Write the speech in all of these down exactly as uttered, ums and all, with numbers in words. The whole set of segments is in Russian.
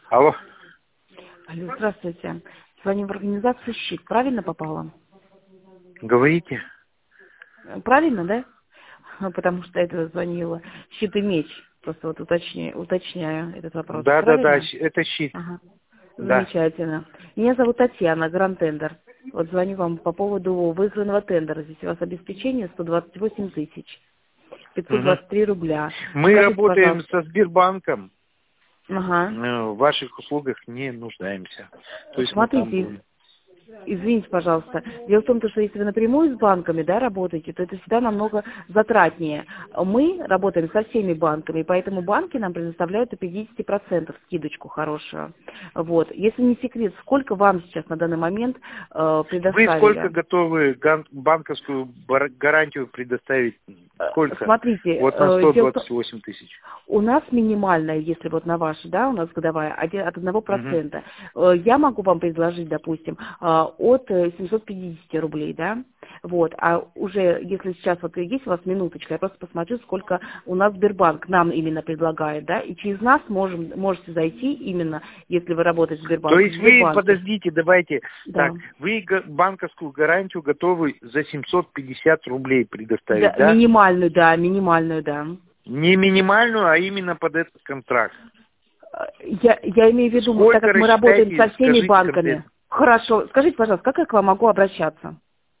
Алло. Алло, здравствуйте. Звоню в организацию «Щит». Правильно попала? Говорите. Правильно, да? Ну, потому что это звонила «Щит и меч». Просто вот уточняю, уточняю этот вопрос. Да, да, да, Правильно? щ- это щит. Ага. Да. Замечательно. Меня зовут Татьяна, Гранд-тендер. Вот звоню вам по поводу выигранного тендера. Здесь у вас обеспечение сто двадцать восемь тысяч пятьсот Мгм. двадцать три рубля. Мы Скажите, работаем пожалуйста. со Сбербанком. Ага. э, В ваших услугах не нуждаемся. То есть мы там Смотрите, будем. извините, пожалуйста. Дело в том, что если вы напрямую с банками, да, работаете, то это всегда намного затратнее. Мы работаем со всеми банками, поэтому банки нам предоставляют до пятьдесят процентов скидочку хорошую. Вот. Если не секрет, сколько вам сейчас на данный момент э, Вы сколько предоставили? готовы ган- банковскую бар- гарантию предоставить? Э, Сколько? Смотрите, Вот на э, сто дело в том, двадцать восемь тысяч. у нас минимальная, если вот на ваши, да, у нас годовая, один- от одного Мгм. процента. Э, Я могу вам предложить, допустим, э, от э, семьсот пятьдесят рублей, да, вот, а уже, если сейчас вот есть у вас минуточка, я просто посмотрю, сколько у нас Сбербанк нам именно предлагает, да, и через нас можем, можете зайти именно, если вы работаете в То Сбербанке, в есть вы, Сбербанке. подождите, давайте, Да. так, вы га- банковскую гарантию готовы за семьсот пятьдесят рублей предоставить, Да, да? минимальную, да, минимальную, да. Не минимальную, а именно под этот контракт. Э, Я, я имею в виду, мы- так Сколько как мы работаем со рассчитайте, всеми скажите банками. конкретно. Хорошо. Скажите, пожалуйста, как я к вам могу обращаться?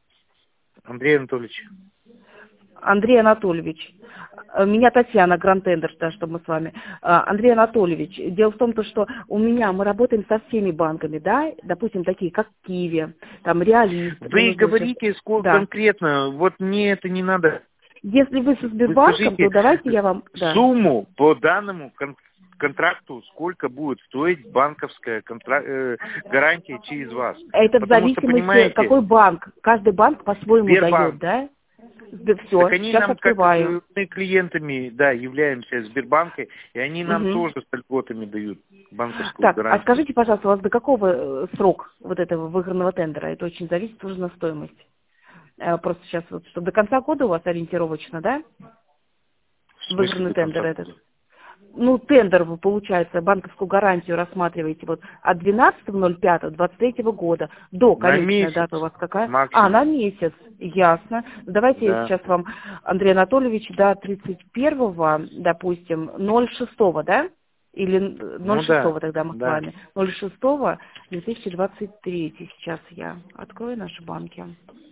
Андрей Анатольевич. Андрей Анатольевич. Э, Меня Татьяна, Гранд-тендер, да, чтобы мы с вами. А, Андрей Анатольевич, дело в том, то, что у меня, мы работаем со всеми банками, да, допустим, такие, как Киви, там, Реалист. Мне Вы нужно вот сейчас... говорите сколько Да. конкретно, вот мне это не надо. Если вы со Вы Сбербанком, то скажите давайте я вам... Да. сумму по данному кон- контракту, сколько будет стоить банковская контра- э, гарантия через вас. Это в Потому что, зависимости, понимаете, какой банк. Каждый банк по-своему дает, Сбербанк, да? так Все, они сейчас нам, как открываю. э, мы клиентами, да, являемся Сбербанка, и они нам Мгм. тоже с льготами дают банковскую Так, а гарантию. скажите, пожалуйста, у вас до какого э, срок вот этого выигранного тендера? Это очень зависит тоже на стоимость. Э, Просто сейчас вот, что до конца года у вас ориентировочно, да? В смысле Выигранный до тендер конца этот. года? Ну, тендер, вы, получается, банковскую гарантию рассматриваете вот от двенадцатого ноль пятого двадцать третьего года до, На конечная месяц дата у вас какая? А, на максимум, месяц, ясно. Давайте я да. сейчас вам, Андрей Анатольевич, до тридцать первого, допустим, ноль шестого, да? Или ноль Ну да, шестого тогда мы с да. вами. ноль шестого две тысячи двадцать третий сейчас я открою наши банки.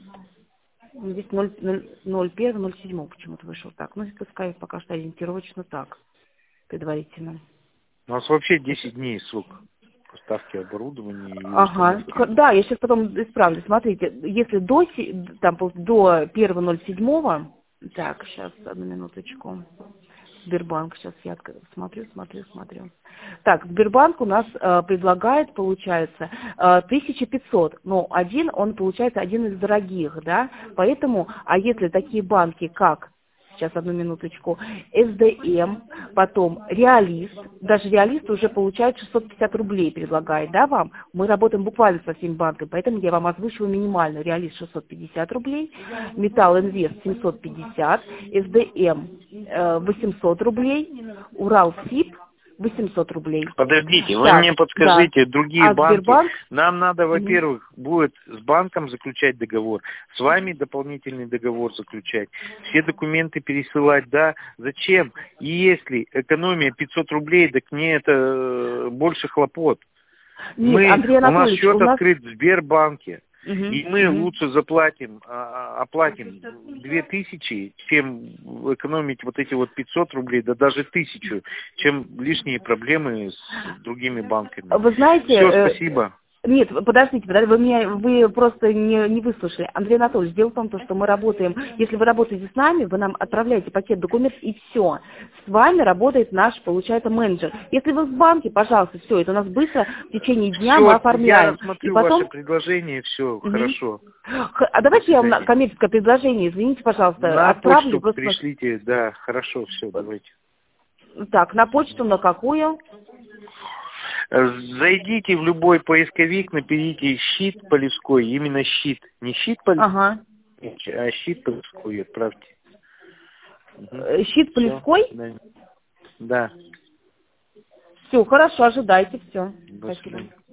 Ну, здесь ноль первого ноль седьмого почему-то вышел так. Ну, пускай пока что ориентировочно так, предварительно. У нас вообще десять дней срок поставки оборудования и Ага, установки. Х- да, я сейчас потом исправлю. Смотрите, если до, се- там, пол- до первого ноль седьмого, так, сейчас, одну минуточку. Сбербанк, сейчас я отк- смотрю, смотрю, смотрю. Так, Сбербанк у нас э, предлагает, получается, э, тысяча пятьсот, но один, он, получается, один из дорогих, да, поэтому, а если такие банки, как, сейчас, одну минуточку, эс дэ эм, потом Реалист, даже Реалист уже получает шестьсот пятьдесят рублей предлагает, да, вам? Мы работаем буквально со всеми банками, поэтому я вам озвучиваю минимальную. Реалист шестьсот пятьдесят рублей, Металл Инвест семьсот пятьдесят, эс дэ эм э, восемьсот рублей, Уралсиб восемьсот рублей. Подождите, вы Так, мне да. подскажите, другие А банки, Сбербанк? нам надо, Мгм. во-первых, будет с банком заключать договор, с вами дополнительный договор заключать, все документы пересылать, да, зачем? И если экономия пятьсот рублей, так мне это э, больше хлопот. Нет, Мы, Андрей у нас Анатольевич, у счет нас... открыт в Сбербанке. Мгм, И мы мгм. лучше заплатим, а, а, оплатим две тысячи, чем экономить вот эти вот пятьсот рублей, да даже тысячу, чем лишние проблемы с другими банками. Вы знаете, Все, э, спасибо. нет, подождите, подождите, вы меня, вы просто не, не выслушали. Андрей Анатольевич, дело в том, то, что мы работаем, если вы работаете с нами, вы нам отправляете пакет документов и все. С вами работает наш, получается, менеджер. Если вы в банке, пожалуйста, все, это у нас быстро в течение дня мы Все, я оформляем. И рассмотрю ваше потом... предложение, все, Мгм. хорошо. Х- А До давайте я вам на- свидания. коммерческое предложение, извините, пожалуйста, На отправлю. почту Просто... пришлите, да, хорошо, все, давайте. Так, на почту на какую? Э, Зайдите в любой поисковик, наберите щит Полевской, именно щит, не щит Полевской, Ага. а щит Полевской отправьте. Угу. Э, Щит Все, Полевской? да. Все, хорошо, ожидайте, все. До свидания.